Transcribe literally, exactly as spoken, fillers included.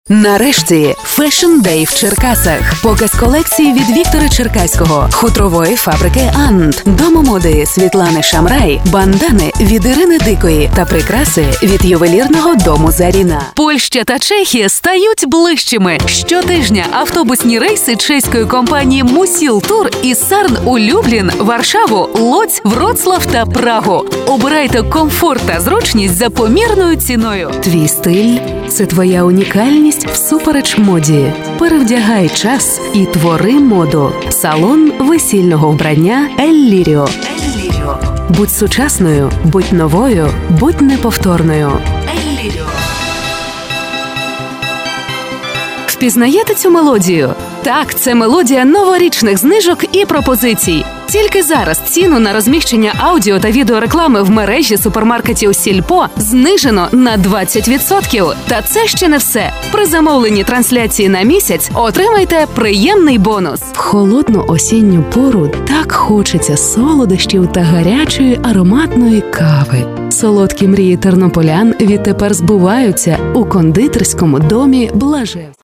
Нарешті Fashion Day в Черкасах. Показ колекції від Віктора Черкаського, хутрової фабрики «Ант», домомоди Світлани Шамрай, бандани від Ірини Дикої та прикраси від ювелірного дому «Заріна». Польща та Чехія стають ближчими. Щотижня автобусні рейси чеської компанії «Мусіл Тур» із Сарн у Люблін, Варшаву, Лоць, Вроцлав та Прагу. Обирайте комфорт та зручність за помірною ціною. Твій стиль – це твоя унікальність всупереч моді. Перевдягай час і твори моду. Салон весільного вбрання «Елліріо». Будь сучасною, будь новою, будь неповторною. «Елліріо». Впізнаєте цю мелодію? Так, це мелодія новорічних знижок і пропозицій. Тільки зараз ціну на розміщення аудіо та відеореклами в мережі супермаркетів «Сільпо» знижено на двадцять відсотків. Та це ще не все. При замовленні трансляції на місяць отримайте приємний бонус. В холодну осінню пору так хочеться солодощів та гарячої ароматної кави. Солодкі мрії тернополян відтепер збуваються у кондитерському домі «Блажев».